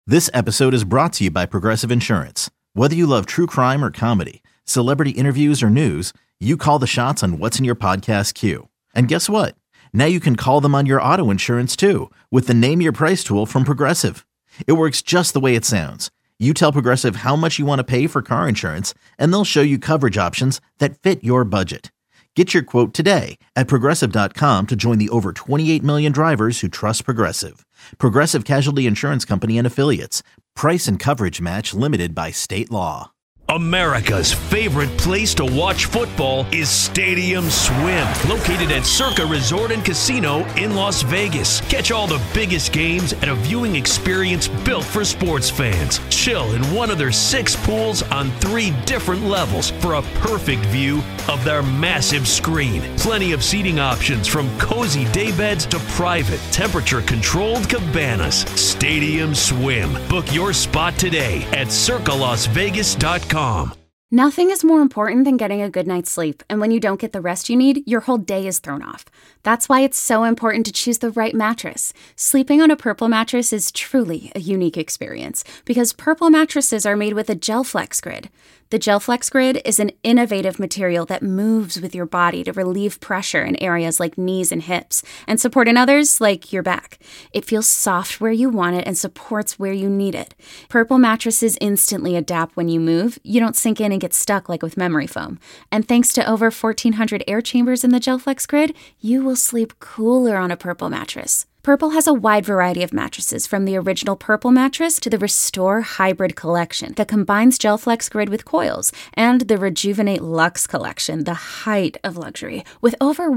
This episode is brought to you by Progressive Insurance. Whether you love true crime or comedy, celebrity interviews or news, you call the shots on what's in your podcast queue. And guess what? Now you can call them on your auto insurance too with the Name Your Price tool from Progressive. It works just the way it sounds. You tell Progressive how much you want to pay for car insurance, and they'll show you coverage options that fit your budget. Get your quote today at Progressive.com to join the over 28 million drivers who trust Progressive. Progressive Casualty Insurance Company and Affiliates. Price and coverage match limited by state law. America's favorite place to watch football is Stadium Swim, located at Circa Resort and Casino in Las Vegas. Catch all the biggest games at a viewing experience built for sports fans. Chill in one of their 6 pools on 3 different levels for a perfect view of their massive screen. Plenty of seating options from cozy daybeds to private, temperature-controlled cabanas. Stadium Swim. Book your spot today at circalasvegas.com. Nothing is more important than getting a good night's sleep, and when you don't get the rest you need, your whole day is thrown off. That's why it's so important to choose the right mattress. Sleeping on a Purple mattress is truly a unique experience because Purple mattresses are made with a GelFlex Grid. The GelFlex Grid is an innovative material that moves with your body to relieve pressure in areas like knees and hips and support in others like your back. It feels soft where you want it and supports where you need it. Purple mattresses instantly adapt when you move. You don't sink in and get stuck like with memory foam. And thanks to over 1,400 air chambers in the GelFlex Grid, you will sleep cooler on a Purple mattress. Purple has a wide variety of mattresses, from the original Purple mattress to the Restore Hybrid collection that combines GelFlex Grid with coils, and the Rejuvenate Luxe collection, the height of luxury, with over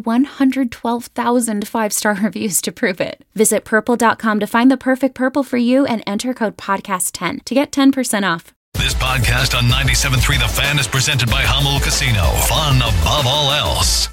112,000 5-star reviews to prove it. Visit Purple.com to find the perfect Purple for you and enter code podcast10 to get 10% off. This podcast on 97.3 The Fan is presented by Hummel Casino. Fun above all else.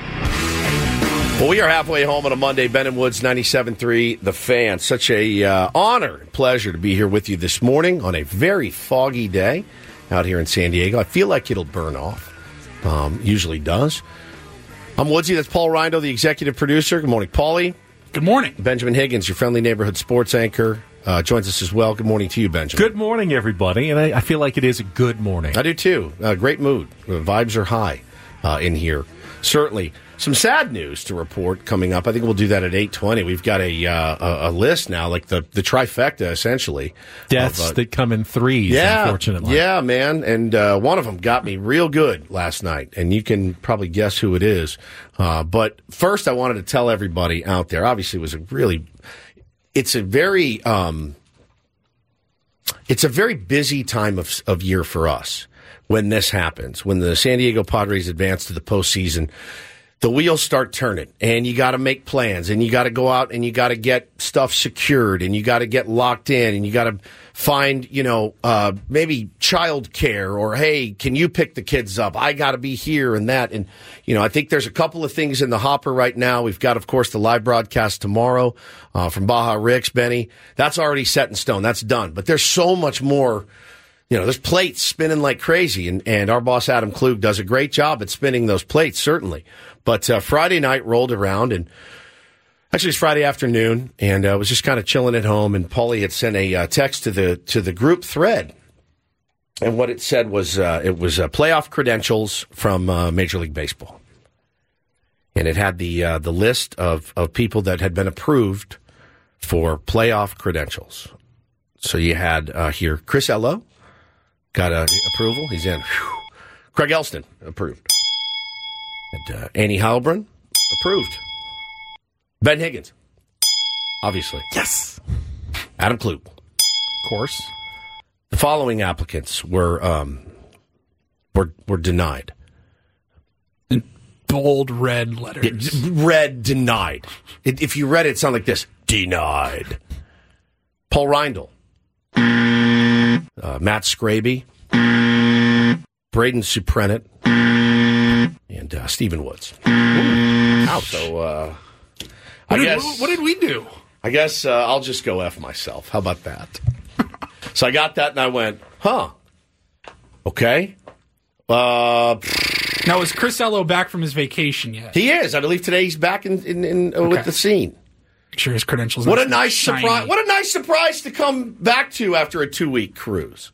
Well, we are halfway home on a Monday. Ben and Woods, 97.3 The Fan. Such a honor and pleasure to be here with you this morning on a very foggy day out here in San Diego. I feel like it'll burn off. Usually does. I'm Woodsy. That's Paul Rindo, the executive producer. Good morning, Paulie. Good morning. Benjamin Higgins, your friendly neighborhood sports anchor, joins us as well. Good morning to you, Benjamin. Good morning, everybody. And I feel like it is a good morning. I do, too. Great mood. The vibes are high in here. Certainly. Some sad news to report coming up. I think we'll do that at 8:20. We've got a list now, like the trifecta, essentially. Deaths that come in threes, unfortunately. Yeah, man. And one of them got me real good last night, and you can probably guess who it is. But first, I wanted to tell everybody out there, obviously, it's a very busy time of year for us when this happens, when the San Diego Padres advance to the postseason. The wheels start turning, and you got to make plans, and you got to go out and you got to get stuff secured, and you got to get locked in, and you got to find, maybe child care, or, hey, can you pick the kids up? I got to be here and that. And, I think there's a couple of things in the hopper right now. We've got, of course, the live broadcast tomorrow from Baja Ricks, Benny. That's already set in stone. That's done. But there's so much more. There's plates spinning like crazy, and our boss Adam Klug does a great job at spinning those plates, certainly. But Friday night rolled around, and actually it's Friday afternoon, and I was just kind of chilling at home, and Paulie had sent a text to the group thread, and what it said was playoff credentials from Major League Baseball, and it had the list of people that had been approved for playoff credentials. So you had here Chris Ello. Got approval. He's in. Whew. Craig Elston, approved. And Annie Heilbrunn, approved. Ben Higgins, obviously. Yes. Adam Klug. Of course. The following applicants were denied. In bold red letters. Red denied. If you read it, it sounded like this. Denied. Paul Reindl. Matt Scraby, Braden Suprenant, and Stephen Woods. So, what did we do? I guess I'll just go F myself. How about that? So I got that, and I went, okay. Now, is Chris Ello back from his vacation yet? He is. I believe today he's back in with the scene. sure his credentials. What a nice surprise! What a nice surprise to come back to after a 2-week cruise.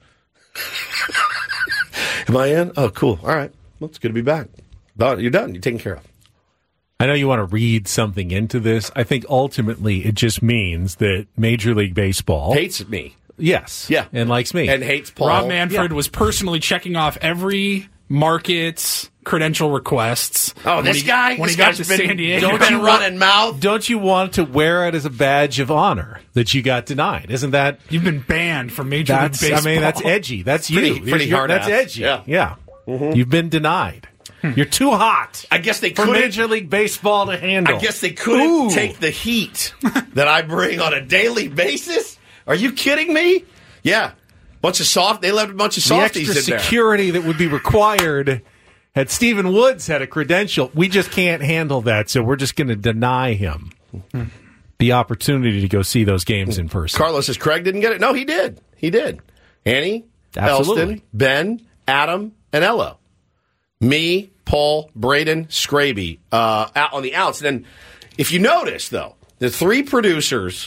Am I in? Oh, cool. All right. Well, it's good to be back. You're done. You're taken care of. I know you want to read something into this. I think ultimately it just means that Major League Baseball hates me. Yes. Yeah. And likes me. And hates Paul. Rob Manfred was personally checking off every market's credential requests. Oh, this guy? When he got to San Diego. Don't been running mouth. Don't you want to wear it as a badge of honor that you got denied? Isn't that... You've been banned from Major League Baseball. I mean, that's edgy. That's pretty hard. That's edgy. Yeah. Mm-hmm. You've been denied. You're too hot. I guess they for Major League Baseball to handle. I guess they couldn't take the heat that I bring on a daily basis. Are you kidding me? Yeah. They left a bunch of softies in there. The extra security that would be required had Stephen Woods had a credential. We just can't handle that, so we're just going to deny him the opportunity to go see those games in person. Carlos says Craig didn't get it. No, he did. He did. Annie, Elston, Ben, Adam, and Ello. Me, Paul, Braden, Scraby out on the outs. And then, if you notice, though, the 3 producers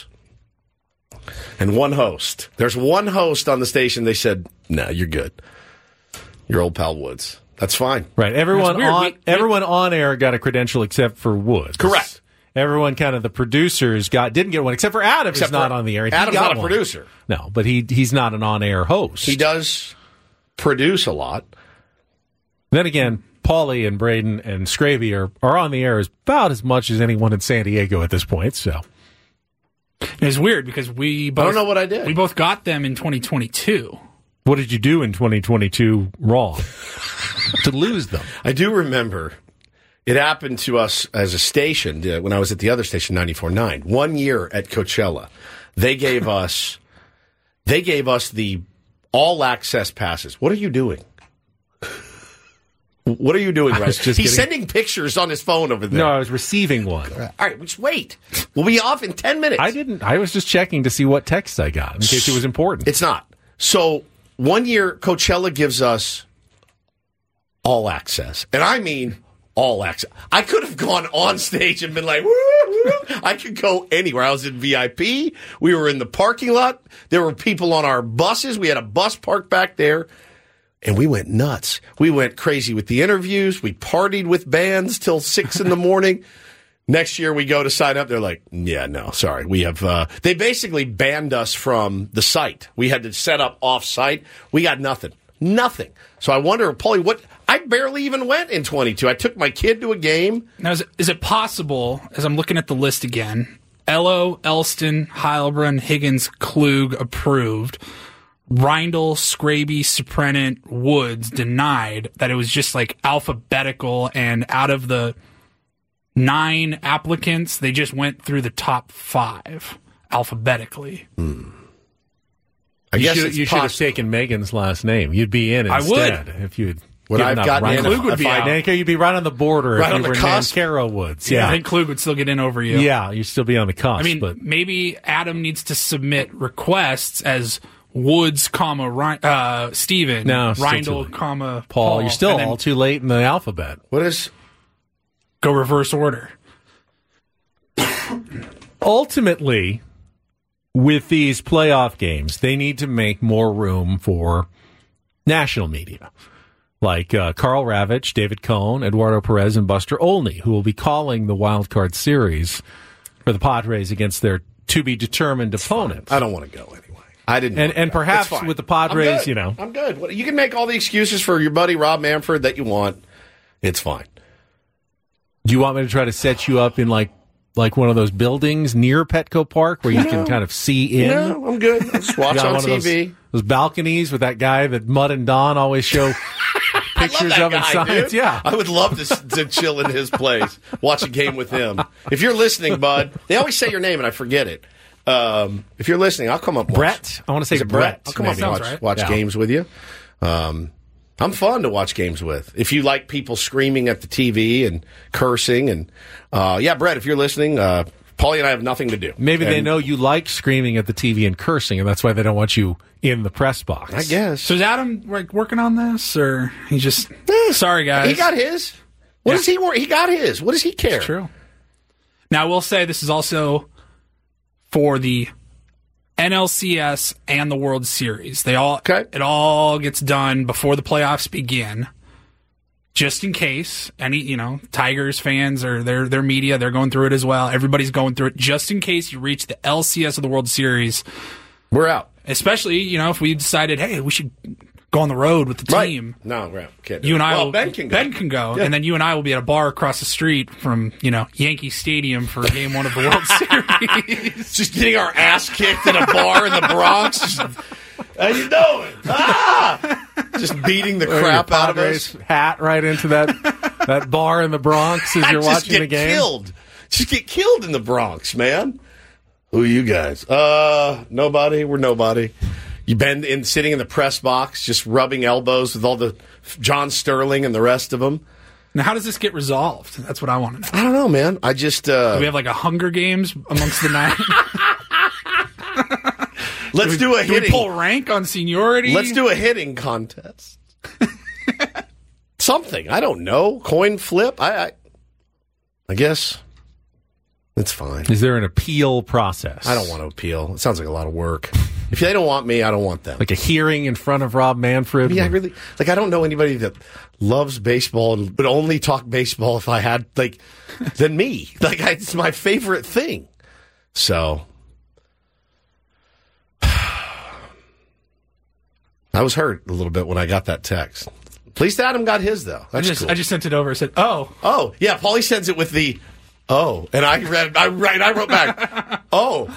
and 1 host. There's 1 host on the station. They said, "No, you're good. Your old pal Woods. That's fine." Right. Everyone on air got a credential except for Woods. Correct. Everyone, kind of the producers, didn't get one except for Adam. Who's not on the air. Adam's not a producer. No, but he's not an on-air host. He does produce a lot. Then again, Paulie and Braden and Scraby are on the air about as much as anyone in San Diego at this point. So it's weird because we both, I don't know what I did. We both got them in 2022. What did you do in 2022 wrong to lose them? I do remember it happened to us as a station when I was at the other station, 94.9. 1 year at Coachella, they gave us the all access passes. What are you doing? What are you doing, right? He's sending pictures on his phone over there. No, I was receiving one. All right, just wait. We'll be off in 10 minutes. I was just checking to see what text I got in case it was important. It's not. So 1 year, Coachella gives us all access. And I mean all access. I could have gone on stage and been like, woo, woo. I could go anywhere. I was in VIP. We were in the parking lot. There were people on our buses. We had a bus parked back there. And we went nuts. We went crazy with the interviews. We partied with bands till 6 a.m. Next year we go to sign up. They're like, yeah, no, sorry. We have, they basically banned us from the site. We had to set up off site. We got nothing. Nothing. So I wonder, Paulie, I barely even went in 22. I took my kid to a game. Now, is it possible, as I'm looking at the list again, Ello, Elston, Heilbrunn, Higgins, Klug approved, Reindl, Scraby, Suprenant, Woods denied, that it was just like alphabetical, and out of the 9 applicants, they just went through the top 5 alphabetically. I guess you should have taken Megan's last name. You'd be in instead. I would. If you'd Would I've gotten in? Klug would be out. You'd be right on the border right if you on were Nancaro Woods. Yeah, I think Klug would still get in over you. Yeah, you'd still be on the cusp. I mean, but maybe Adam needs to submit requests as Woods, Steven, Reindl, Paul. You're still all too late in the alphabet. What is? Go reverse order. Ultimately, with these playoff games, they need to make more room for national media, like Carl Ravitch, David Cohn, Eduardo Perez, and Buster Olney, who will be calling the wild card series for the Padres against their to-be-determined opponents. I don't want to go anyway. I didn't. And perhaps with the Padres, I'm good. You can make all the excuses for your buddy Rob Manfred that you want. It's fine. Do you want me to try to set you up in like one of those buildings near Petco Park where you can kind of see in? No, I'm good. I'll just watch on TV. Those balconies with that guy that Mud and Don always show pictures of in science. Yeah, I would love to chill in his place, watch a game with him. If you're listening, Bud, they always say your name and I forget it. If you're listening, I'll come up. Brett, I want to say Brett. I'll come up and watch games with you. I'm fun to watch games with. If you like people screaming at the TV and cursing, and Brett, if you're listening, Paulie and I have nothing to do. Maybe they know you like screaming at the TV and cursing, and that's why they don't want you in the press box. I guess. So is Adam working on this, or he just? Sorry, guys. He got his. What does he work? He got his. What does he care? It's true. Now I will say this is also for the NLCS and the World Series. It all gets done before the playoffs begin, just in case any, Tigers fans or their media, they're going through it as well. Everybody's going through it. Just in case you reach the LCS of the World Series, we're out. Especially, if we decided, hey, we should go on the road with the team. Right. No, right. Can't you and I Ben can go. Ben can go, yeah. And then you and I will be at a bar across the street from, Yankee Stadium for Game 1 of the World Series. Just getting our ass kicked in a bar in the Bronx. How you doing? Just beating the crap out of us. Hat right into that bar in the Bronx as you're watching the game. Just get killed in the Bronx, man. Who are you guys? Nobody. We're nobody. You've been sitting in the press box, just rubbing elbows with all the John Sterling and the rest of them. Now, how does this get resolved? That's what I want to know. I don't know, man. I just... Do we have like a Hunger Games amongst the night? Let's do a hitting... Do we pull rank on seniority? Let's do a hitting contest. Something. I don't know. Coin flip? I guess... It's fine. Is there an appeal process? I don't want to appeal. It sounds like a lot of work. If they don't want me, I don't want them. Like a hearing in front of Rob Manfred? Yeah, I don't know anybody that loves baseball and would only talk baseball if I had, than me. It's my favorite thing. So, I was hurt a little bit when I got that text. At least Adam got his, though. I just sent it over and said, oh. Oh, yeah, Paulie sends it with the... Oh, and I wrote back, oh.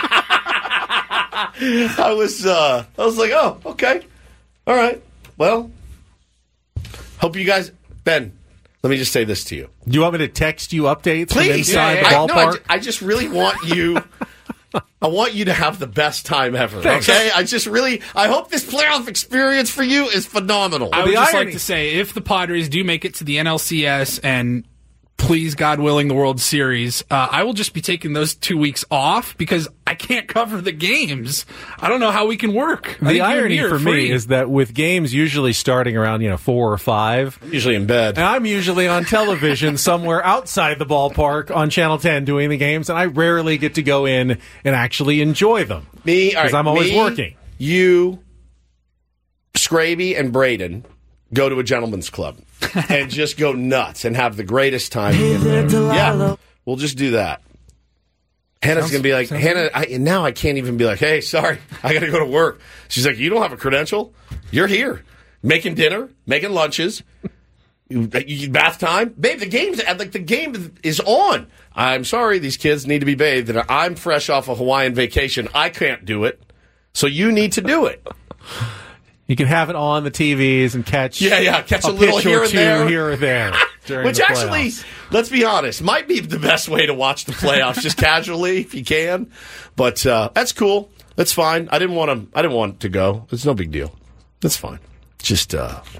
I was like, oh, okay. All right. Well, hope you guys, Ben, let me just say this to you. Do you want me to text you updates Please. from inside the ballpark? No, I just really want you, I want you to have the best time ever, Thanks. okay? I hope this playoff experience for you is phenomenal. I would just like to say, if the Padres do make it to the NLCS and please, God willing, the World Series, I will just be taking those 2 weeks off because I can't cover the games. I don't know how we can work. The irony for me is that with games usually starting around 4 or 5, usually in bed, and I'm usually on television somewhere outside the ballpark on Channel 10 doing the games, and I rarely get to go in and actually enjoy them because I'm always working. You, Scraby, and Braden go to a gentleman's club and just go nuts and have the greatest time. Yeah, we'll just do that. Hannah's going to be like, now I can't even be like, hey, sorry, I got to go to work. She's like, you don't have a credential? You're here. Making dinner, making lunches, bath time. Babe, the game is on. I'm sorry, these kids need to be bathed. And I'm fresh off a Hawaiian vacation. I can't do it. So you need to do it. You can have it on the TVs and catch catch a little here or there. Which actually, let's be honest, might be the best way to watch the playoffs, just casually if you can. But that's cool. That's fine. I didn't want to go. It's no big deal. That's fine. Just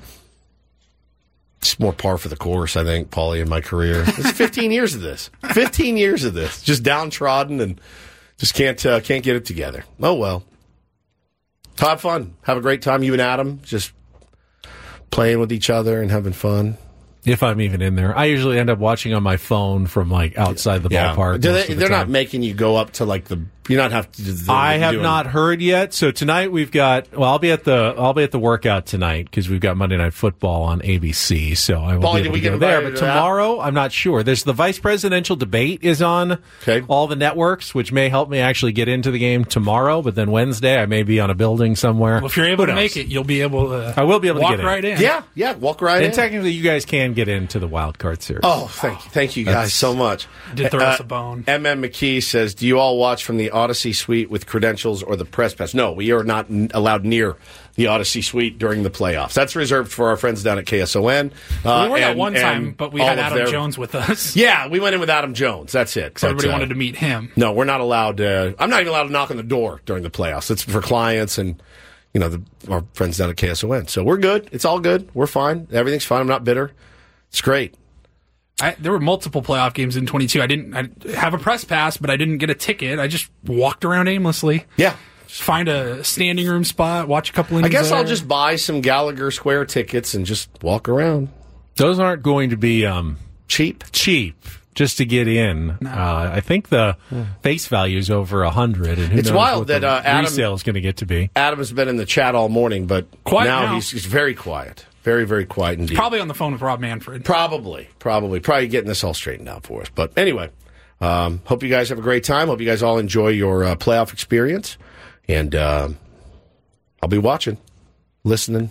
more par for the course, I think, Paulie, in my career. It's 15 years of this. 15 years of this. Just downtrodden and just can't get it together. Oh well. Have fun. Have a great time. You and Adam just playing with each other and having fun. If I'm even in there. I usually end up watching on my phone from outside the ballpark. They're not making you go up to you're not have to do I have not heard yet. So tonight we've got I'll be at the workout tonight because we've got Monday Night Football on ABC. So I will be able to go there. But tomorrow I'm not sure. There's the vice presidential debate is on all the networks, which may help me actually get into the game tomorrow. But then Wednesday I may be on a building somewhere. Well, if you're able to make it, you'll be able to. I will be able to get right in. Yeah, walk right in. And technically, you guys can get into the wild card series. Oh, thank you guys so much. Did throw us a bone. M.M. McKee says, do you all watch from the Odyssey Suite with credentials or the press pass? No, we are not allowed near the Odyssey Suite during the playoffs. That's reserved for our friends down at KSON. We were that one time, but we had Adam Jones with us. Yeah, we went in with Adam Jones. That's it. So everybody wanted to meet him. No, we're not allowed. I'm not even allowed to knock on the door during the playoffs. It's for clients and our friends down at KSON. So we're good. It's all good. We're fine. Everything's fine. I'm not bitter. It's great. There were multiple playoff games in 22. I have a press pass, but I didn't get a ticket. I just walked around aimlessly. Yeah. Just find a standing room spot, watch a couple innings. I guess I'll just buy some Gallagher Square tickets and just walk around. Those aren't going to be cheap. just to get in. I think the face value is over 100, and who it's knows wild what that the Adam, resale is going to get to be. Adam has been in the chat all morning, but now he's very quiet. Very, very quiet indeed. Probably on the phone with Rob Manfred. Probably getting this all straightened out for us. But anyway, hope you guys have a great time. Hope you guys all enjoy your playoff experience. And I'll be watching, listening.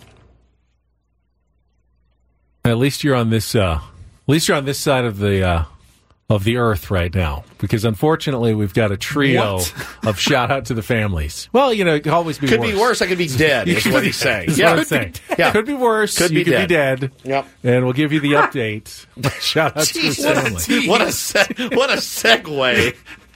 At least you're on this. Side of the earth right now, because unfortunately we've got a trio of shout out to the families. Well, it could always be worse. Could be worse. I could be dead. Is what he's saying. Yeah, what I'm saying. Yeah, could be worse. Could you be could dead. be dead. Yep. And we'll give you the update. Shout out to his family. What a segue.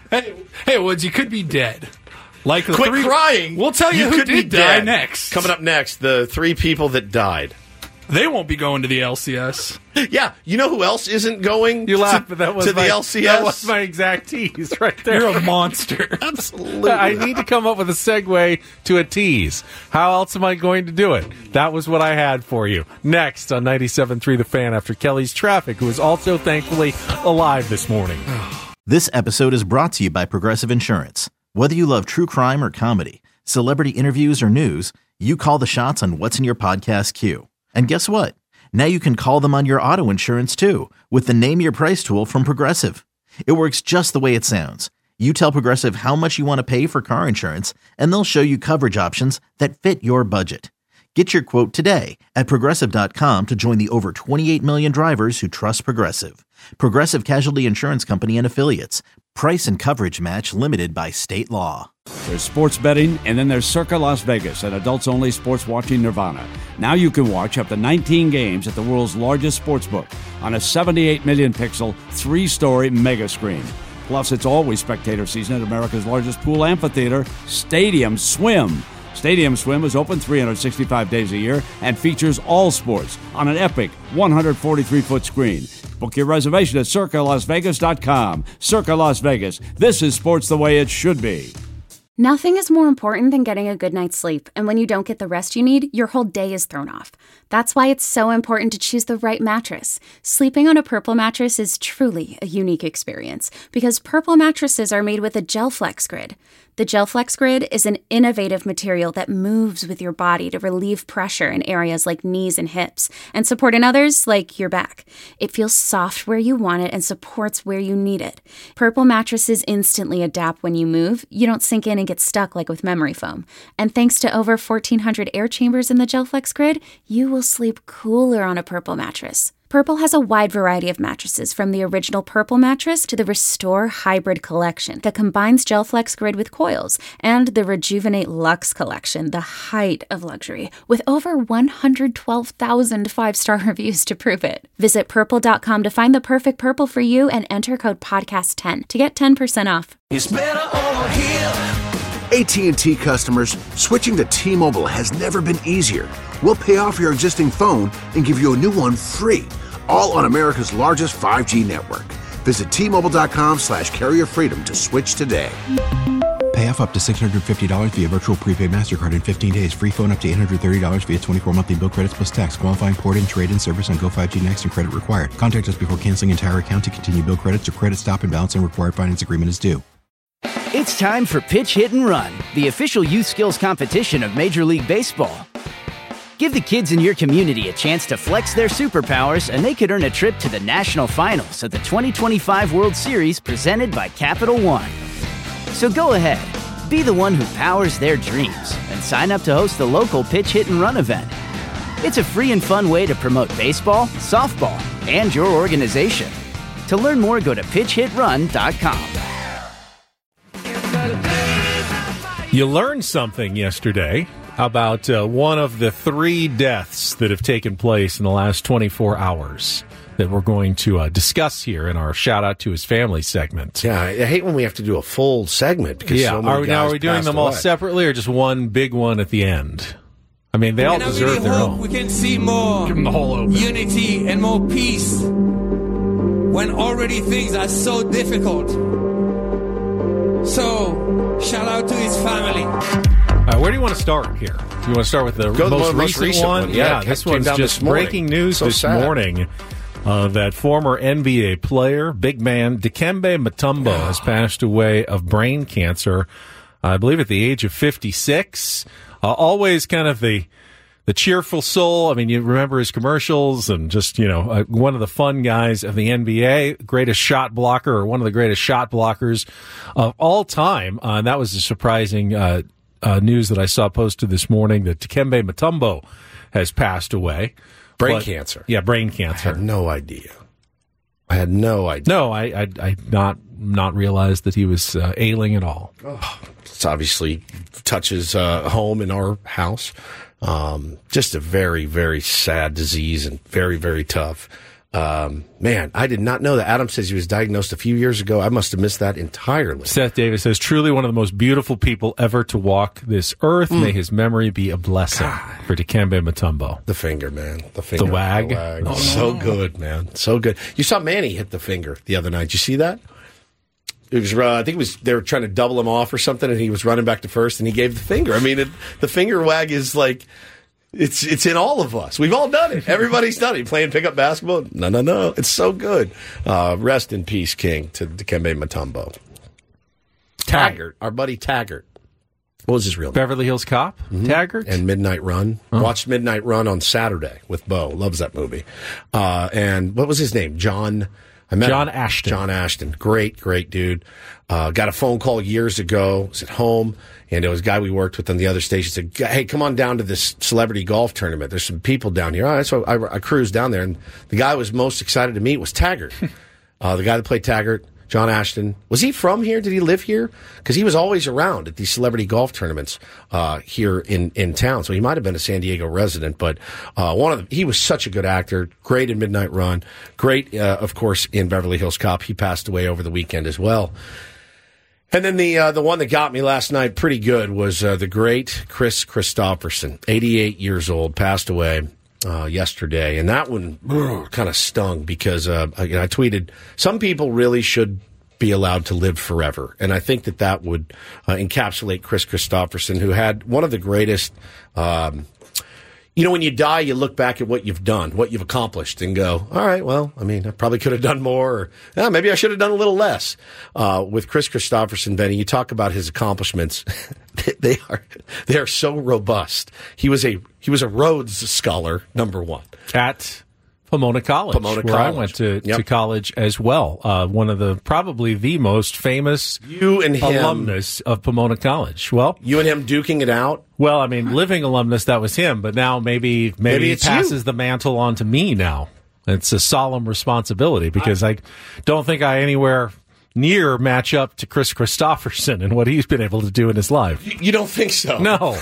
Hey, Woods, you could be dead. Like the Quit crying. We'll tell you who did die next. Coming up next, the 3 people that died. They won't be going to the LCS. Yeah, you know who else isn't going you laugh, but that was to the LCS? That was my exact tease right there. You're a monster. Absolutely. I need to come up with a segue to a tease. How else am I going to do it? That was what I had for you. Next on 97.3 The Fan after Kelly's Traffic, who is also thankfully alive this morning. This episode is brought to you by Progressive Insurance. Whether you love true crime or comedy, celebrity interviews or news, you call the shots on what's in your podcast queue. And guess what? Now you can call them on your auto insurance, too, with the Name Your Price tool from Progressive. It works just the way it sounds. You tell Progressive how much you want to pay for car insurance, and they'll show you coverage options that fit your budget. Get your quote today at Progressive.com to join the over 28 million drivers who trust Progressive. Progressive Casualty Insurance Company and Affiliates. Price and coverage match limited by state law. There's sports betting, and then there's Circa Las Vegas, an adults-only sports watching nirvana. Now you can watch up to 19 games at the world's largest sportsbook on a 78 million pixel, 3-story mega screen. Plus, it's always spectator season at America's largest pool amphitheater, Stadium Swim. Stadium Swim is open 365 days a year and features all sports on an epic 143-foot screen. Book your reservation at CircaLasVegas.com. Circa Las Vegas. This is sports the way it should be. Nothing is more important than getting a good night's sleep, and when you don't get the rest you need, your whole day is thrown off. That's why it's so important to choose the right mattress. Sleeping on a Purple mattress is truly a unique experience, because Purple mattresses are made with a GelFlex Grid. The GelFlex Grid is an innovative material that moves with your body to relieve pressure in areas like knees and hips, and support in others like your back. It feels soft where you want it and supports where you need it. Purple mattresses instantly adapt when you move. You don't sink in and get stuck like with memory foam. And thanks to over 1,400 air chambers in the GelFlex Grid, you will sleep cooler on a Purple mattress. Purple has a wide variety of mattresses, from the original Purple mattress to the Restore Hybrid collection that combines GelFlex Grid with coils, and the Rejuvenate Luxe collection, the height of luxury, with over 112,000 5-star reviews to prove it. Visit Purple.com to find the perfect Purple for you and enter code podcast10 to get 10% off. It's better over here. AT&T customers, switching to T-Mobile has never been easier. We'll pay off your existing phone and give you a new one free, all on America's largest 5G network. Visit T-Mobile.com/carrier freedom to switch today. Pay off up to $650 via virtual prepaid MasterCard in 15 days. Free phone up to $830 via 24 monthly bill credits plus tax. Qualifying port and trade-in service on Go 5G Next and credit required. Contact us before canceling entire account to continue bill credits or credit stop and balance and required finance agreement is due. It's time for Pitch, Hit, and Run, the official youth skills competition of Major League Baseball. Give the kids in your community a chance to flex their superpowers, and they could earn a trip to the national finals of the 2025 World Series presented by Capital One. So go ahead, be the one who powers their dreams, and sign up to host the local Pitch, Hit, and Run event. It's a free and fun way to promote baseball, softball, and your organization. To learn more, go to pitchhitrun.com. You learned something yesterday about one of the 3 deaths that have taken place in the last 24 hours that we're going to discuss here in our shout out to his family segment. Yeah, I hate when we have to do a full segment because so many guys are we doing them all separately or just one big one at the end? I mean, they all deserve their own. We can see more Give them the whole open. unity and more peace when already things are so difficult. So, shout out to his family. Where do you want to start here? Do you want to start with the most recent one? Yeah, this one's just breaking news this morning. that former NBA player, big man, Dikembe Mutombo, has passed away of brain cancer, I believe at the age of 56. Always kind of the cheerful soul. I mean, you remember his commercials and just, one of the fun guys of the NBA, greatest shot blocker or one of the greatest shot blockers of all time. And that was a surprising news that I saw posted this morning that Dikembe Mutombo has passed away. Brain cancer. Yeah, brain cancer. I had no idea. No, I not realized that he was ailing at all. It's obviously touches home in our house. Just a very, very sad disease and very, very tough. Man, I did not know that. Adam says he was diagnosed a few years ago. I must have missed that entirely. Seth Davis says, truly one of the most beautiful people ever to walk this earth. May his memory be a blessing for Dikembe Mutombo. The finger, man. The finger. The wag. Oh, so good, man. So good. You saw Manny hit the finger the other night. Did you see that? It was, I think they were trying to double him off or something, and he was running back to first, and he gave the finger. I mean, the finger wag is like, it's in all of us. We've all done it. Everybody's done it. Playing pickup basketball? No. It's so good. Rest in peace, King, to Dikembe Mutombo. Taggart, our buddy Taggart. What was his real name? Beverly Hills Cop? Mm-hmm. Taggart? And Midnight Run. Oh. Watched Midnight Run on Saturday with Bo. Loves that movie. And what was his name? John Ashton. John Ashton. Great dude. Got a phone call years ago. Was at home, and it was a guy we worked with on the other station. Said, "Hey, come on down to this celebrity golf tournament. There's some people down here." All right, so I cruised down there, and the guy I was most excited to meet was Taggart. The guy that played Taggart, John Ashton. Was he from here? Did he live here? Because he was always around at these celebrity golf tournaments here in town. So he might have been a San Diego resident, but he was such a good actor. Great in Midnight Run. Great, of course, in Beverly Hills Cop. He passed away over the weekend as well. And then the one that got me last night pretty good was the great Chris Christopherson, 88 years old, passed away yesterday. And that one kind of stung because I tweeted, some people really should be allowed to live forever. And I think that would encapsulate Chris Christopherson, who had one of the greatest when you die, you look back at what you've done, what you've accomplished, and go, all right, well, I mean, I probably could have done more, or maybe I should have done a little less. With Chris Christopherson, Benny, you talk about his accomplishments. They are so robust. He was a Rhodes Scholar, number one. At Pomona College, where I went to college as well. One of probably the most famous alumnus of Pomona College. Well, you and him duking it out? Well, I mean, living alumnus, that was him, but now maybe he passes the mantle on to me now. It's a solemn responsibility because I don't think I anywhere near match up to Chris Christopherson and what he's been able to do in his life. You don't think so? No.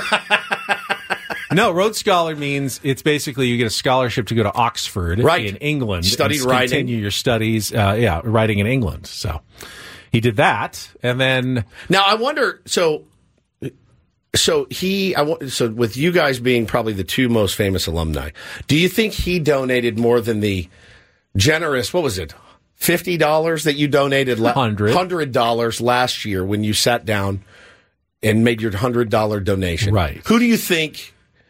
No, Rhodes Scholar means it's basically you get a scholarship to go to Oxford in England. Studied writing. Continue your studies, writing in England. So he did that, and then... Now, I wonder, so with you guys being probably the two most famous alumni, do you think he donated more than the generous, what was it, $50 that you donated? $100 last year when you sat down and made your $100 donation? Right. Who do you think...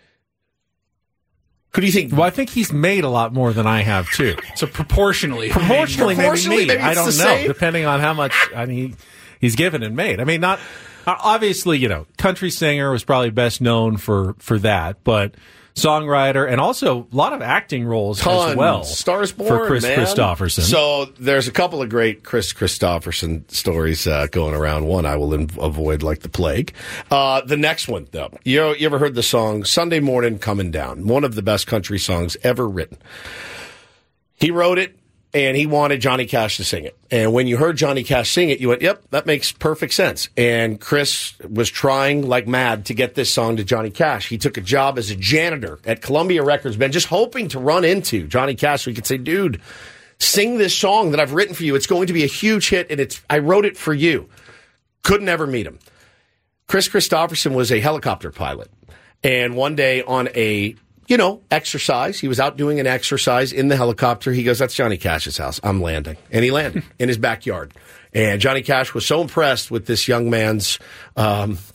Well, I think he's made a lot more than I have, too. So proportionally maybe me. Maybe I don't know, same. depending on how much he's given and made. I mean, not obviously, country singer was probably best known for that, but songwriter and also a lot of acting roles as well. Stars Born, for Chris man. Christopherson. So there's a couple of great Chris Christopherson stories going around. One I will avoid like the plague. The next one, though, you ever heard the song Sunday Morning Coming Down? One of the best country songs ever written. He wrote it, and he wanted Johnny Cash to sing it. And when you heard Johnny Cash sing it, you went, yep, that makes perfect sense. And Chris was trying like mad to get this song to Johnny Cash. He took a job as a janitor at Columbia Records, man, just hoping to run into Johnny Cash so he could say, dude, sing this song that I've written for you. It's going to be a huge hit, and I wrote it for you. Couldn't ever meet him. Chris Christopherson was a helicopter pilot. And one day on a exercise. He was out doing an exercise in the helicopter. He goes, that's Johnny Cash's house. I'm landing. And he landed in his backyard. And Johnny Cash was so impressed with this young man's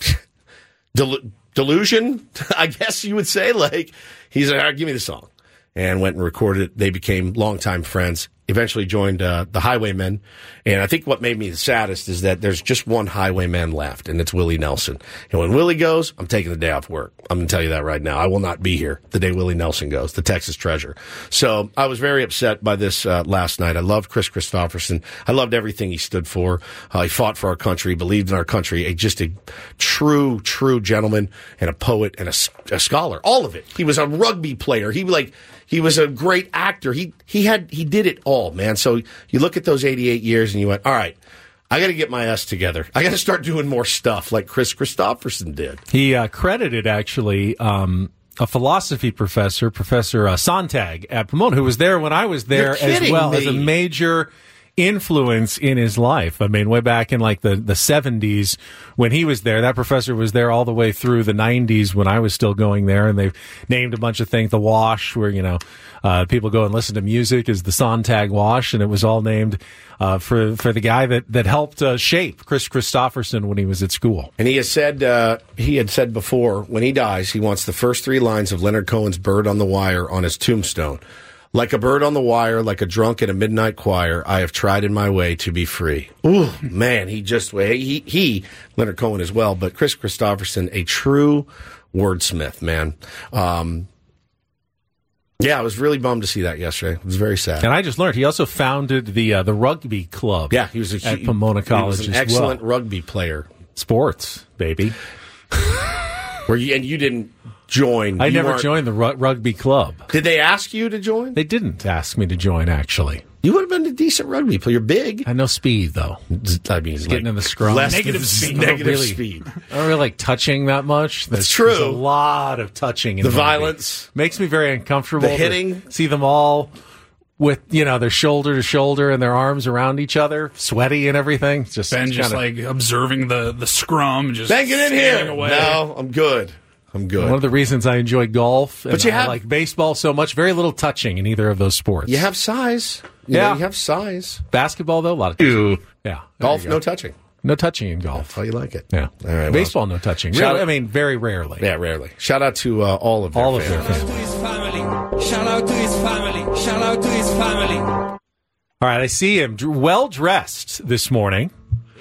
delusion, I guess you would say. Like, he's like, all right, give me the song. and went and recorded it. They became longtime friends. Eventually joined the Highwaymen, and I think what made me the saddest is that there's just one Highwayman left, and it's Willie Nelson. And when Willie goes, I'm taking the day off work. I'm going to tell you that right now. I will not be here the day Willie Nelson goes, the Texas Treasure. So I was very upset by this last night. I loved Chris Christopherson. I loved everything he stood for. He fought for our country, believed in our country, just a true gentleman and a poet and a scholar. All of it. He was a rugby player. He was a great actor. He did it all, man. So you look at those 88 years and you went, all right, I got to get my S together. I got to start doing more stuff like Chris Christopherson did. He credited, actually, a philosophy professor, Professor Sontag at Pomona, who was there when I was there as well, as a major influence in his life. I mean, way back in like the 70s when he was there. That professor was there all the way through the 90s when I was still going there, and they've named a bunch of things. The Wash, where, people go and listen to music, is the Sontag Wash, and it was all named for the guy that helped shape Chris Christopherson when he was at school. And he had said before, when he dies, he wants the first 3 lines of Leonard Cohen's Bird on the Wire on his tombstone. Like a bird on the wire, like a drunk in a midnight choir, I have tried in my way to be free. Ooh, man, he Leonard Cohen as well, but Chris Christopherson, a true wordsmith, man. Yeah, I was really bummed to see that yesterday. It was very sad. And I just learned he also founded the rugby club. Yeah, he was at Pomona College. He was an excellent rugby player. Sports, baby. And you didn't join. I never joined the rugby club. Did they ask you to join? They didn't ask me to join, actually. You would have been a decent rugby player. You're big. I know speed, though. I mean, getting in the scrum. Negative speed. I don't really like touching that much. That's true. There's a lot of touching. The violence. Makes me very uncomfortable. The hitting. See them all with, their shoulder to shoulder and their arms around each other, sweaty and everything. Ben just observing the scrum. Just Ben, get in here. Away. No, I'm good. One of the reasons I enjoy golf, but I like baseball so much, very little touching in either of those sports. You have size. You have size. Basketball, though, a lot of touching. Yeah. Golf, no touching. No touching in golf. That's how you like it. Yeah. All right. Baseball, no touching. Very rarely. Yeah, rarely. Shout out to all of their family. Shout out to his family. Shout out to his family. All right, I see him well dressed this morning.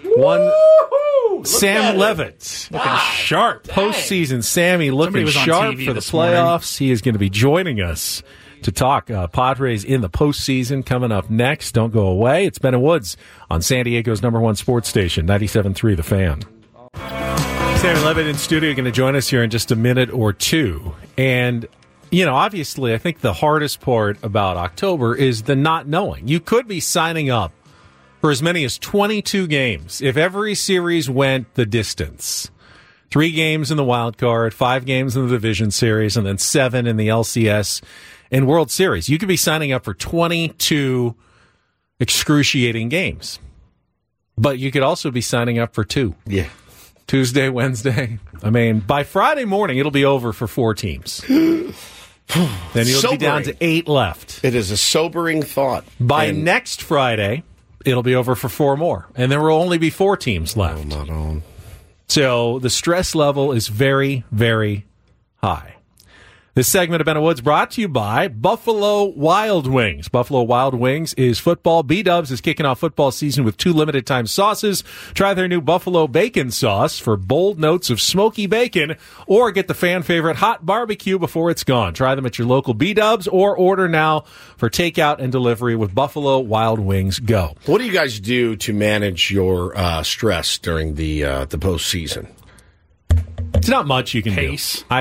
Sam Levitt, looking sharp. Postseason Sammy looking sharp for the playoffs. He is going to be joining us to talk Padres in the postseason coming up next. Don't go away. It's Ben and Woods on San Diego's #1 sports station, 97.3 The Fan. Sammy Levitt in studio going to join us here in just a minute or two. And, obviously, I think the hardest part about October is the not knowing. You could be signing up for as many as 22 games if every series went the distance. 3 games in the wild card, 5 games in the division series, and then 7 in the LCS and World Series. You could be signing up for 22 excruciating games. But you could also be signing up for 2. Yeah. Tuesday, Wednesday. I mean, by Friday morning, it'll be over for 4 teams. Then you'll be down to 8 left. It is a sobering thought. By next Friday, it'll be over for 4 more. And there will only be 4 teams left. Oh, not on. So the stress level is very, very high. This segment of Ben and Woods brought to you by Buffalo Wild Wings. Buffalo Wild Wings is football. B-Dubs is kicking off football season with 2 limited-time sauces. Try their new Buffalo Bacon Sauce for bold notes of smoky bacon, or get the fan-favorite hot barbecue before it's gone. Try them at your local B-Dubs, or order now for takeout and delivery with Buffalo Wild Wings Go. What do you guys do to manage your stress during the postseason? It's not much you can do.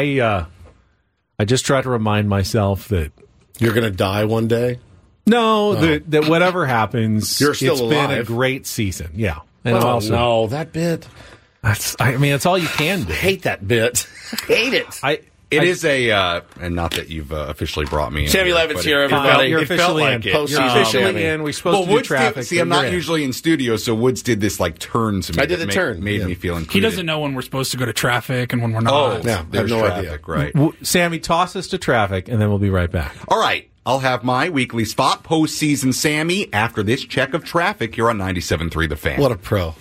I just try to remind myself that you're going to die one day. No, that whatever happens, you're still alive. Been a great season. Yeah, and that bit. That's all you can do. I hate that bit. I hate it. It is and not that you've officially brought me in. Sammy Levitt's here, everybody. You're officially in. You're officially in. We're supposed to do traffic. I'm not usually in studio, so Woods did this turn to me. I did the turn. Made me feel included. He doesn't know when we're supposed to go to traffic and when we're not. Oh, yeah. There's no traffic, right. Sammy, toss us to traffic, and then we'll be right back. All right. I'll have my weekly spot, postseason Sammy, after this check of traffic here on 97.3 The Fan. What a pro.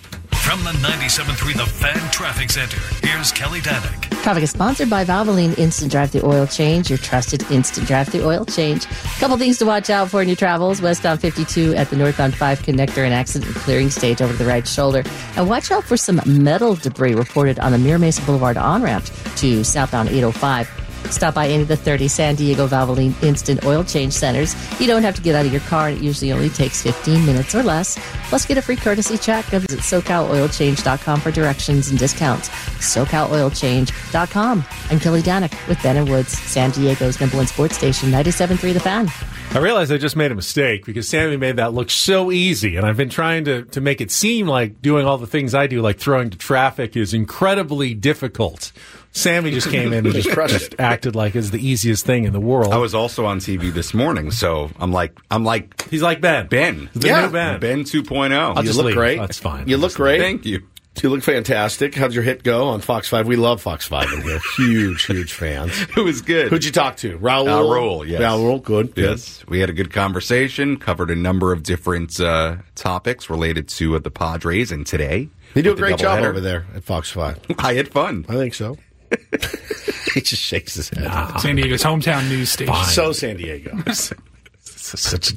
From the 97.3 The Fan Traffic Center, here's Kelly Danick. Traffic is sponsored by Valvoline Instant Drive-Thru Oil Change, your trusted instant drive-thru oil change. A couple things to watch out for in your travels. Westbound 52 at the northbound 5 connector, an accident clearing stage over the right shoulder. And watch out for some metal debris reported on the Mira Mesa Boulevard on-ramp to southbound 805. Stop by any of the 30 San Diego Valvoline Instant Oil Change Centers. You don't have to get out of your car, and it usually only takes 15 minutes or less. Plus, get a free courtesy check. Visit SoCalOilChange.com for directions and discounts. SoCalOilChange.com. I'm Kelly Danick with Ben and Woods, San Diego's #1 sports station, 97.3 The Fan. I realized I just made a mistake because Sammy made that look so easy, and I've been trying to make it seem like doing all the things I do, like throwing to traffic, is incredibly difficult. Sammy just came in and just acted like it's the easiest thing in the world. I was also on TV this morning, so I'm like he's like Ben. Ben. The new Ben. Ben 2.0. You look great. That's fine. You look great. Thank you. You look fantastic. How'd your hit go on Fox 5? We love Fox 5 in here. Huge fans. It was good. Who'd you talk to? Raul? Raul, yes. Raul, good. Yes. We had a good conversation, covered a number of different topics related to the Padres and today. They do a great job over there at Fox 5. I had fun. I think so. He just shakes his head. San Diego's hometown news station. Fine. So San Diego. Such a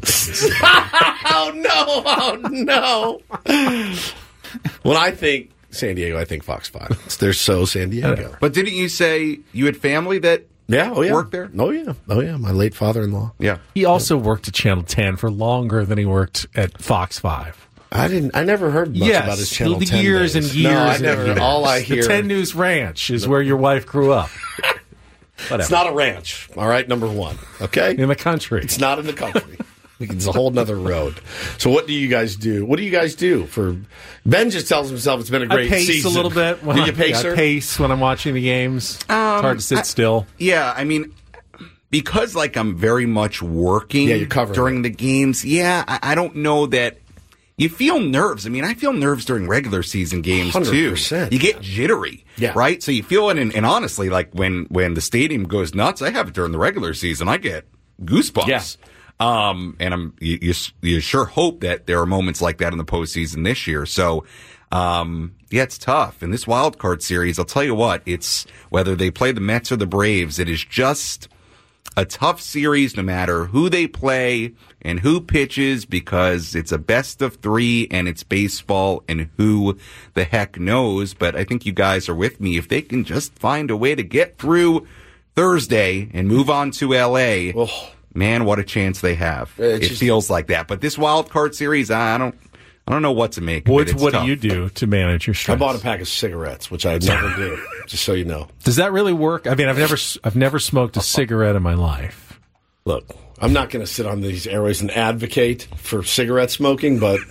Oh, no. When I think San Diego, I think Fox 5. They're so San Diego. But didn't you say you had family that worked there? Oh, yeah. My late father-in-law. Yeah. He also worked at Channel 10 for longer than he worked at Fox 5. I never heard much about his Channel 10 years days. and years. No, I never. Years. All I hear. The 10 News Ranch is where your wife grew up. Whatever. It's not a ranch. All right, number one. Okay, in the country. It's not in the country. It's a whole nother road. So what do you guys do? What do you guys do for? Ben just tells himself it's been a great season. I pace a little bit. Do you pace her? I pace when I'm watching the games. It's hard to sit still. Yeah, I mean, because I'm very much working you're covering during the games. Yeah, I don't know that. You feel nerves. I mean, I feel nerves during regular season games, 100%. too. You get jittery, right? So you feel it, and honestly, when the stadium goes nuts, I have it during the regular season. I get goosebumps. Yeah. And you sure hope that there are moments like that in the postseason this year. So, it's tough. In this wild card series, I'll tell you what, it's whether they play the Mets or the Braves, it is just a tough series no matter who they play and who pitches, because it's a best of three and it's baseball, and who the heck knows. But I think you guys are with me. If they can just find a way to get through Thursday and move on to L.A., man, what a chance they have. It feels like that. But this wild card series, I don't know what to make of it. What do you do to manage your stress? I bought a pack of cigarettes, which I never do, just so you know. Does that really work? I mean, I've never smoked a cigarette in my life. Look, I'm not going to sit on these airways and advocate for cigarette smoking, but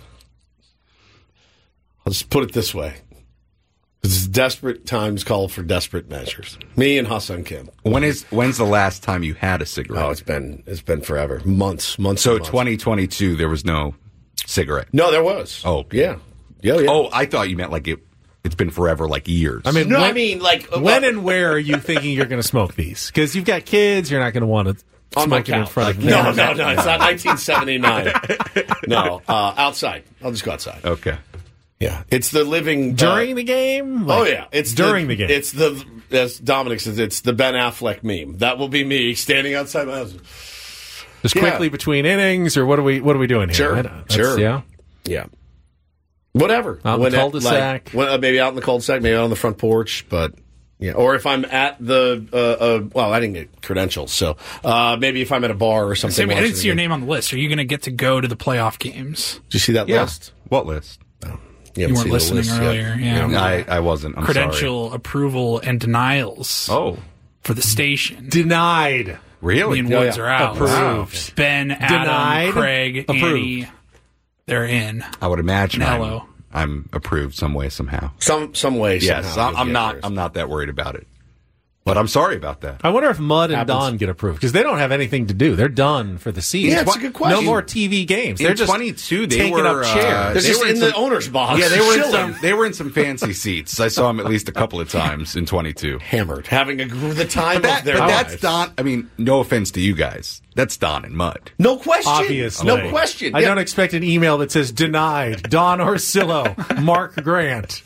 I'll just put it this way. It's desperate times call for desperate measures. Me and Hassan Kim. When's the last time you had a cigarette? Oh, it's been forever. Months. So months. 2022, there was no cigarette. No, there was. Oh, yeah. Oh, I thought you meant it's been forever, years. I mean, when and where are you thinking you're going to smoke these? Because you've got kids, you're not going to want to smoke it in front of them. No, it's not 1979. No, outside. I'll just go outside. Okay. Yeah, it's the living during the game. It's during the game. It's as Dominic says, it's the Ben Affleck meme. That will be me standing outside my house. Just quickly between innings, or what are we doing here? Sure. Yeah. Whatever. Out in the cul-de-sac. Maybe out in the cul-de-sac, maybe out on the front porch, but yeah. Or if I'm at the I didn't get credentials, so maybe if I'm at a bar or something. Sammy, I didn't see your name on the list. Are you going to get to go to the playoff games? Did you see that list? What list? Oh. You weren't listening earlier. Yeah. I wasn't. I'm Credential, sorry. Approval, and denials. Oh. For the station. Denied. Really? Me and Woods are out. Approved. Ben, Adam, Denied. Craig, Approved. Annie, they're in. I would imagine Hello. I'm approved some way, somehow. Some way, yes, somehow. I'm not that worried about it. But I'm sorry about that. I wonder if Mud and Don get approved because they don't have anything to do. They're done for the season. Yeah, that's a good question. No more TV games. They're In just 22, they taking were up chairs. They're just in the owner's box. Yeah, chilling. they were in some fancy seats. I saw them at least a couple of times in 22. Hammered, having the time of their But lives. that's Don. I mean, no offense to you guys. That's Don and Mud. No question. Obviously. No question. I don't expect an email that says denied. Don Orsillo, Mark Grant.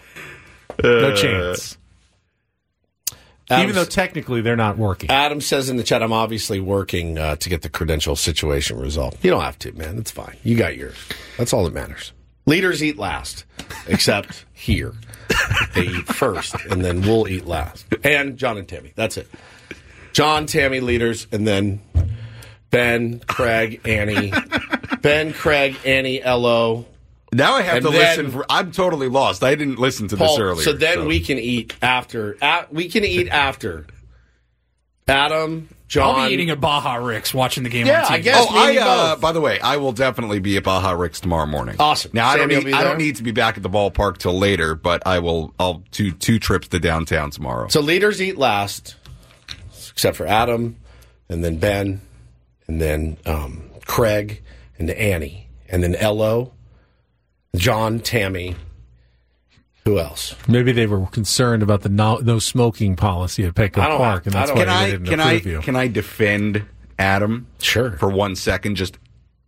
No chance. Even though technically they're not working. Adam says in the chat, I'm obviously working to get the credential situation resolved. You don't have to, man. It's fine. You got yours. That's all that matters. Leaders eat last, except here. They eat first, and then we'll eat last. And John and Tammy. That's it. John, Tammy, leaders, and then Ben, Craig, Annie. Ben, Craig, Annie, L.O. Now I have to listen. I'm totally lost. I didn't listen to this earlier. So then we can eat after. We can eat after. Adam, John. I'll be eating at Baja Rick's watching the game. Yeah, on TV. I guess. By the way, I will definitely be at Baja Rick's tomorrow morning. Awesome. Now I Sammy will be don't there? need to be back at the ballpark till later, but I'll do 2 trips to downtown tomorrow. So leaders eat last, except for Adam, and then Ben, and then Craig, and Annie, and then L.O., John, Tammy. Who else? Maybe they were concerned about the no smoking policy at Petco Park, and that's why they didn't approve you. Can I defend Adam? Sure. For 1 second, just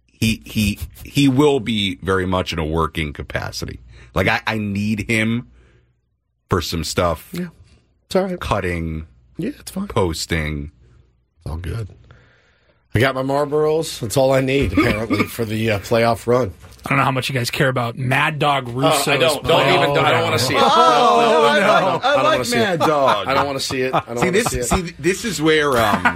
he will be very much in a working capacity. Like I need him for some stuff. Yeah, it's all right. Cutting. Yeah, it's fine. Posting. It's all good. I got my Marlboros. That's all I need, apparently, for the playoff run. I don't know how much you guys care about Mad Dog Russo's. I don't want to see it. I like Mad Dog. I don't want to see it. This is where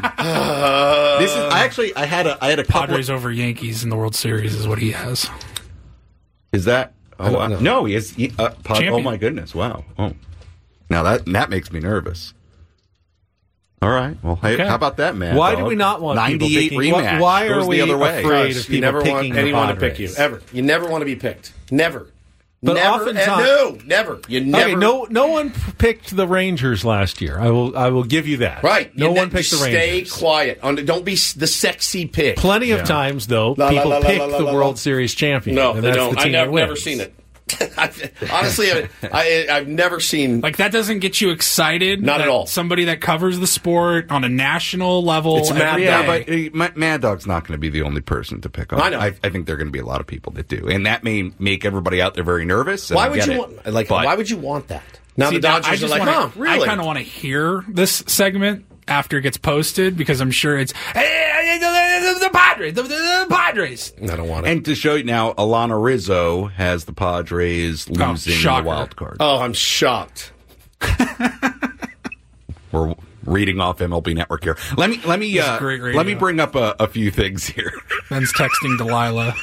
this is. I had a Padres over Yankees in the World Series is what he has. Is that? Oh no, he has. Champion. Oh my goodness! Wow. Oh, now that makes me nervous. All right. Well, hey, Okay. how about that, man? Why do we not want 98 people picking? rematch? Why are Goes we the other way. afraid of You people never want picking the anyone to Padres? pick you, ever. You never want to be picked. Never. But never. oftentimes, Never. You never. Okay, no one picked the Rangers last year. I will give you that. Right. No one picked the Rangers. Stay quiet. Don't be the sexy pick. Plenty of times, though, people pick the World Series champion. No, and they that's don't. the team I've that never wins. seen it. Honestly, I've never seen. Like, that doesn't get you excited? Not that at all. Somebody that covers the sport on a national level. It's Mad every Dog. day. but Mad Dog's not going to be the only person to pick on. I know. I think there are going to be a lot of people that do, and that may make everybody out there very nervous. And Why I would get you it. want? Like, But- why would you want that? Now See, the Dodgers I are just like, wanna, really? I kind of want to hear this segment after it gets posted because I'm sure it's the Padres, the Padres. I don't want it. And to show you now, Alana Rizzo has the Padres losing the shocker. wild card. Oh, I'm shocked. We're reading off MLB Network here. Let me great radio. let me bring up a few things here. Ben's texting Delilah.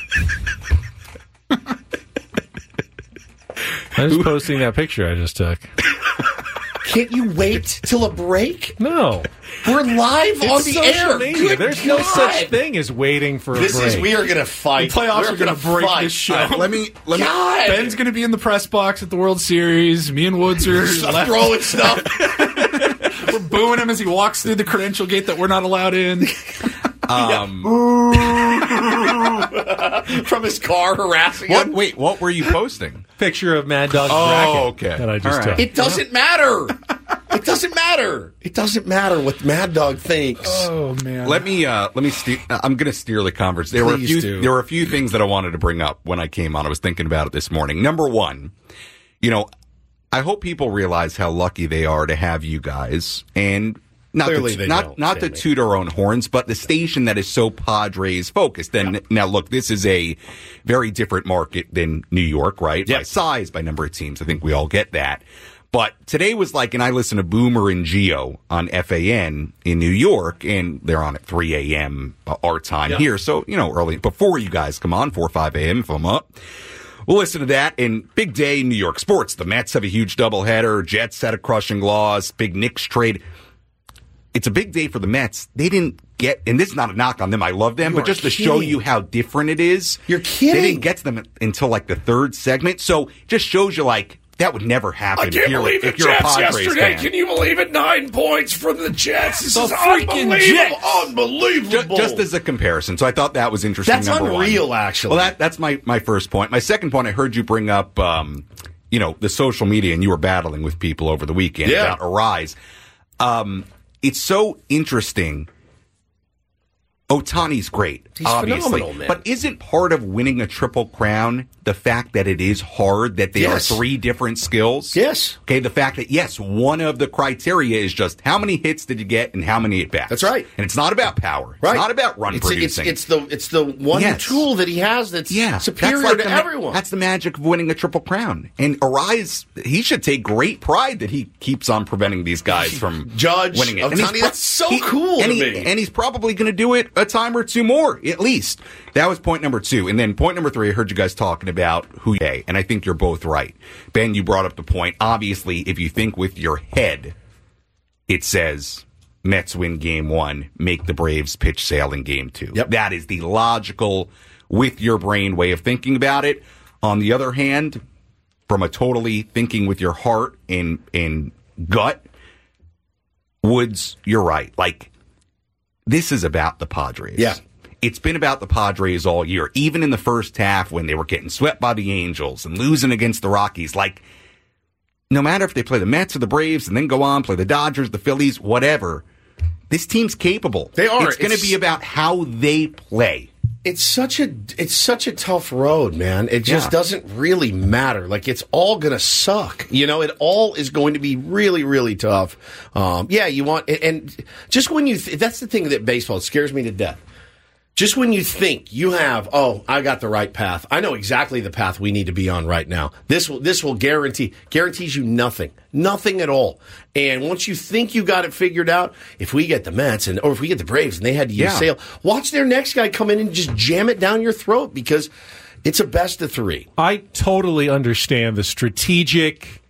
I'm just posting that picture I just took. Can't you wait till a break? No. We're live on the social air. media. Good There's no God. such thing as waiting for a This break. is we are going to fight. The playoffs We're are going to break fight. this show. Let me. God. Ben's going to be in the press box at the World Series. Me and Woods are Stop throwing stuff. We're booing him as he walks through the credential gate that we're not allowed in. From his car, harassing What? him. Wait, what were you posting? Picture of Mad Dog's Oh, bracket okay. that I just All right. took. It doesn't matter. It doesn't matter. It doesn't matter what Mad Dog thinks. Oh man. Let me steer. I'm going to steer the conversation. Please do. There were a few things that I wanted to bring up when I came on. I was thinking about it this morning. Number one, I hope people realize how lucky they are to have you guys, and Clearly they don't, not to Sammy. toot our own horns, but the station that is so Padres focused. And now, look, this is a very different market than New York, right? Yeah. By size, by number of teams. I think we all get that. But today was like, and I listen to Boomer and Geo on FAN in New York, and they're on at 3 a.m. Our time here. So, early, before you guys come on, 4 or 5 a.m. if I'm up. We'll listen to that. And big day in New York sports. The Mets have a huge doubleheader. Jets had a crushing loss. Big Knicks trade. It's a big day for the Mets. They didn't get, and this is not a knock on them. I love them, but just to show you how different it is. You're kidding. They didn't get to them until like the third segment. So just shows you like, that would never happen. I can't believe the Jets yesterday. Fan. Can you believe it? 9 points from the Jets. This is freaking unbelievable. Unbelievable. Just as a comparison. So I thought that was interesting. That's number unreal, one. actually. Well, that's my first point. My second point, I heard you bring up, the social media, and you were battling with people over the weekend about Arise. It's so interesting. Ohtani's great, He's obviously. phenomenal, man. But isn't part of winning a Triple Crown the fact that it is hard, that there are 3 different skills? Yes. Okay, the fact that, yes, one of the criteria is just how many hits did you get and how many at-bats. That's right. And it's not about power. It's not about run producing. It's the one tool that he has that's superior to everyone. That's the magic of winning a Triple Crown. And Arise, he should take great pride that he keeps on preventing these guys from winning it. Ohtani, that's so cool to me. And he's probably going to do it a time or two more, at least. That was point number 2. And then point number 3, I heard you guys talking about and I think you're both right. Ben, you brought up the point. Obviously, if you think with your head, it says Mets win game 1, make the Braves pitch Sale in game 2. Yep. That is the logical, with your brain way of thinking about it. On the other hand, from a totally thinking with your heart and gut, Woods, you're right. Like, this is about the Padres. Yeah. It's been about the Padres all year, even in the first half when they were getting swept by the Angels and losing against the Rockies. Like, no matter if they play the Mets or the Braves and then go on, play the Dodgers, the Phillies, whatever, this team's capable. They are. It's going to be about how they play. It's such a tough road, man. It just doesn't really matter. Like, it's all going to suck. It all is going to be really, really tough. You want, and just when that's the thing that baseball scares me to death. Just when you think you have, I got the right path. I know exactly the path we need to be on right now. This will guarantees you nothing at all. And once you think you got it figured out, if we get the Mets or if we get the Braves and they had to use Sale, watch their next guy come in and just jam it down your throat because it's a best of 3. I totally understand the strategic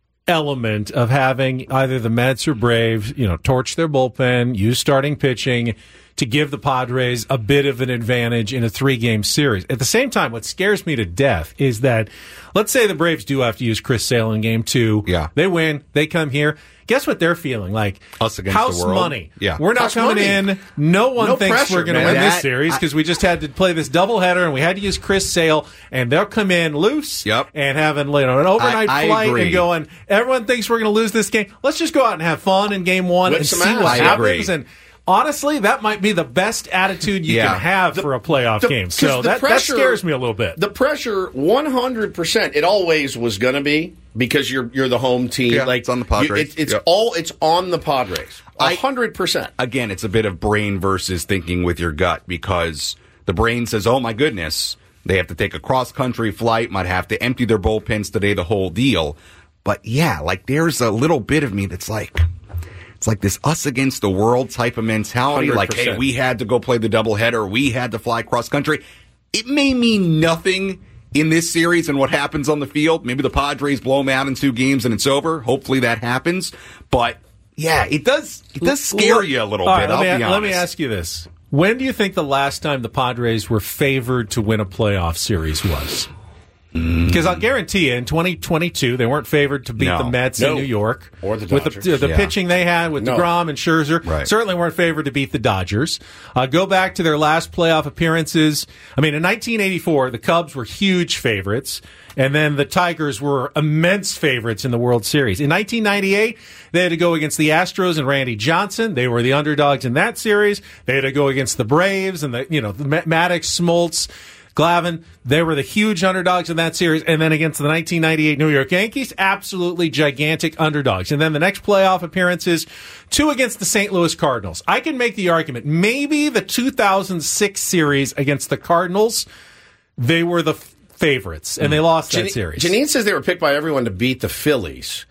element of having either the Mets or Braves, torch their bullpen, use starting pitching to give the Padres a bit of an advantage in a 3-game series. At the same time, what scares me to death is that, let's say the Braves do have to use Chris Sale in game 2. Yeah. They win. They come here. Guess what they're feeling? Like, us against house the world. Money. Yeah. We're not House coming money. in. No one thinks pressure, we're going to man. win this series because we just had to play this doubleheader and we had to use Chris Sale, and they'll come in loose and having an overnight flight agree. and going, everyone thinks we're going to lose this game. Let's just go out and have fun in game 1 and see what happens. And honestly, that might be the best attitude you can have for a playoff game. So that scares me a little bit. The pressure, 100%, it always was going to be because you're the home team. Yeah, it's on the Padres. It's on the Padres. 100%. Again, it's a bit of brain versus thinking with your gut because the brain says, oh my goodness, they have to take a cross-country flight, might have to empty their bullpens today, the whole deal. But there's a little bit of me that's like, it's like this us against the world type of mentality. 100%. Like, hey, we had to go play the doubleheader. We had to fly cross country. It may mean nothing in this series and what happens on the field. Maybe the Padres blow them out in 2 games and it's over. Hopefully that happens. But it does scare you a little bit. I'll be honest. Let me ask you this. When do you think the last time the Padres were favored to win a playoff series was? Because I'll guarantee you, in 2022, they weren't favored to beat the Mets in New York. Or the Dodgers. With the pitching they had with DeGrom and Scherzer. Right. Certainly weren't favored to beat the Dodgers. Go back to their last playoff appearances. I mean, in 1984, the Cubs were huge favorites, and then the Tigers were immense favorites in the World Series. In 1998, they had to go against the Astros and Randy Johnson. They were the underdogs in that series. They had to go against the Braves and the Maddox, Smoltz, Glavine. They were the huge underdogs in that series. And then against the 1998 New York Yankees, absolutely gigantic underdogs. And then the next playoff appearances, 2 against the St. Louis Cardinals. I can make the argument, maybe the 2006 series against the Cardinals, they were the favorites, and they lost that series. Janine says they were picked by everyone to beat the Phillies.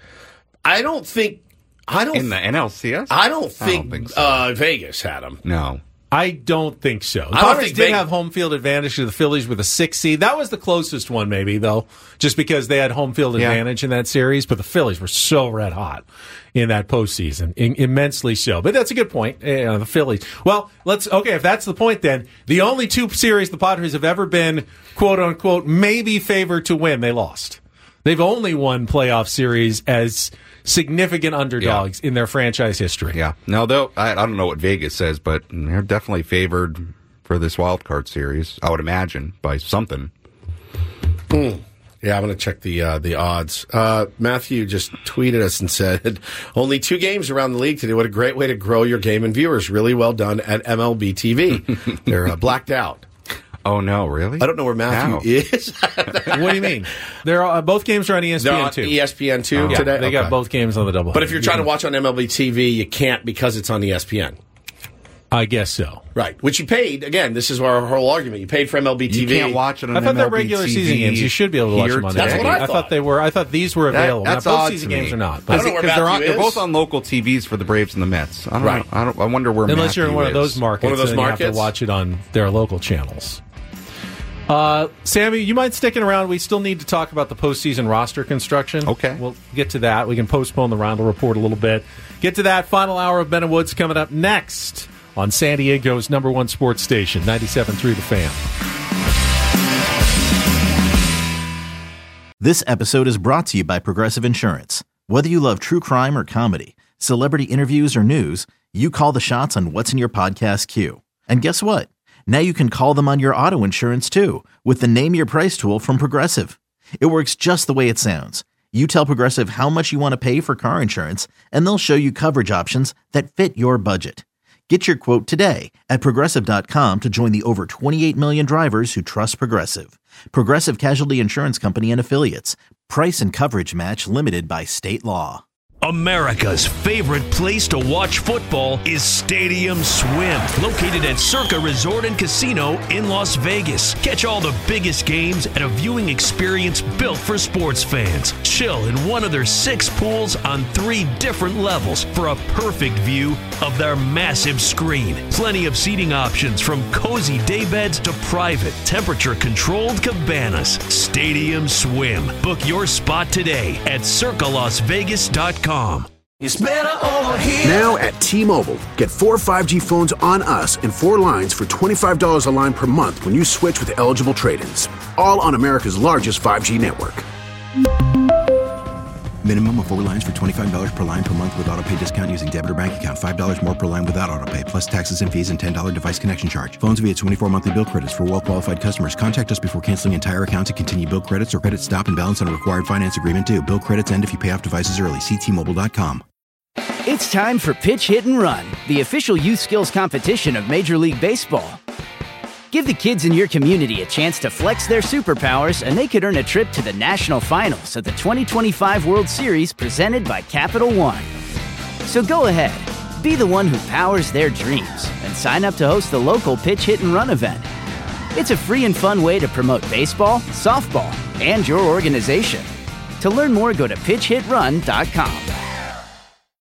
I don't think in the NLCS? I don't think so. Vegas had them. No. I don't think so. The Padres did have home field advantage to the Phillies with a 6 seed. That was the closest one, maybe, though, just because they had home field advantage in that series. But the Phillies were so red hot in that postseason, immensely so. But that's a good point, the Phillies. Well, if that's the point, then the only 2 series the Padres have ever been, quote unquote, maybe favored to win, they lost. They've only won playoff series as significant underdogs in their franchise history. Yeah. Now, though, I don't know what Vegas says, but they're definitely favored for this wild card series, I would imagine, by something. Yeah, I'm going to check the odds. Matthew just tweeted us and said, only 2 games around the league today. What a great way to grow your game and viewers. Really well done at MLB TV. They're blacked out. Oh, no, really? I don't know where Matthew is. What do you mean? They're both games are on ESPN, They're on too. ESPN, too, today? They got both games on the double. But if you're trying to watch on MLB TV, you can't because it's on ESPN. I guess so. Right. Which you paid. Again, this is our whole argument. You paid for MLB TV. You can't watch it on I thought MLB they're regular TV season games. You should be able to watch them on That's what I thought. I thought these were available. That's now, both odd season to me. games are not. I don't know where Matthew they're is. both on local TVs for the Braves and the Mets. I wonder where Unless you're in one of those markets, One of those then markets? you have to watch it on their local channels. Sammy, you mind sticking around? We still need to talk about the postseason roster construction. Okay. We'll get to that. We can postpone the Roundel Report a little bit. Get to that. Final hour of Ben and Woods coming up next on San Diego's #1 sports station, 97.3 The Fan. This episode is brought to you by Progressive Insurance. Whether you love true crime or comedy, celebrity interviews or news, you call the shots on what's in your podcast queue. And guess what? Now you can call them on your auto insurance too with the Name Your Price tool from Progressive. It works just the way it sounds. You tell Progressive how much you want to pay for car insurance, and they'll show you coverage options that fit your budget. Get your quote today at Progressive.com to join the over 28 million drivers who trust Progressive. Progressive Casualty Insurance Company and Affiliates. Price and coverage match limited by state law. America's favorite place to watch football is Stadium Swim, located at Circa Resort and Casino in Las Vegas. Catch all the biggest games at a viewing experience built for sports fans. Chill in one of their 6 pools on 3 different levels for a perfect view of their massive screen. Plenty of seating options from cozy daybeds to private, temperature-controlled cabanas. Stadium Swim. Book your spot today at circalasvegas.com. It's better over here. Now at T-Mobile, get 4 5G phones on us and 4 lines for $25 a line per month when you switch with eligible trade-ins. All on America's largest 5G network. Minimum of 4 lines for $25 per line per month with autopay discount using debit or bank account. $5 more per line without autopay, plus taxes and fees and $10 device connection charge. Phones via 24 monthly bill credits for well-qualified customers. Contact us before canceling entire account to continue bill credits or credit stop and balance on a required finance agreement due. Bill credits end if you pay off devices early. See T-Mobile.com. It's time for Pitch, Hit, and Run, the official youth skills competition of Major League Baseball. Give the kids in your community a chance to flex their superpowers, and they could earn a trip to the national finals of the 2025 World Series presented by Capital One. So go ahead, be the one who powers their dreams, and sign up to host the local Pitch, Hit, and Run event. It's a free and fun way to promote baseball, softball, and your organization. To learn more, go to pitchhitrun.com.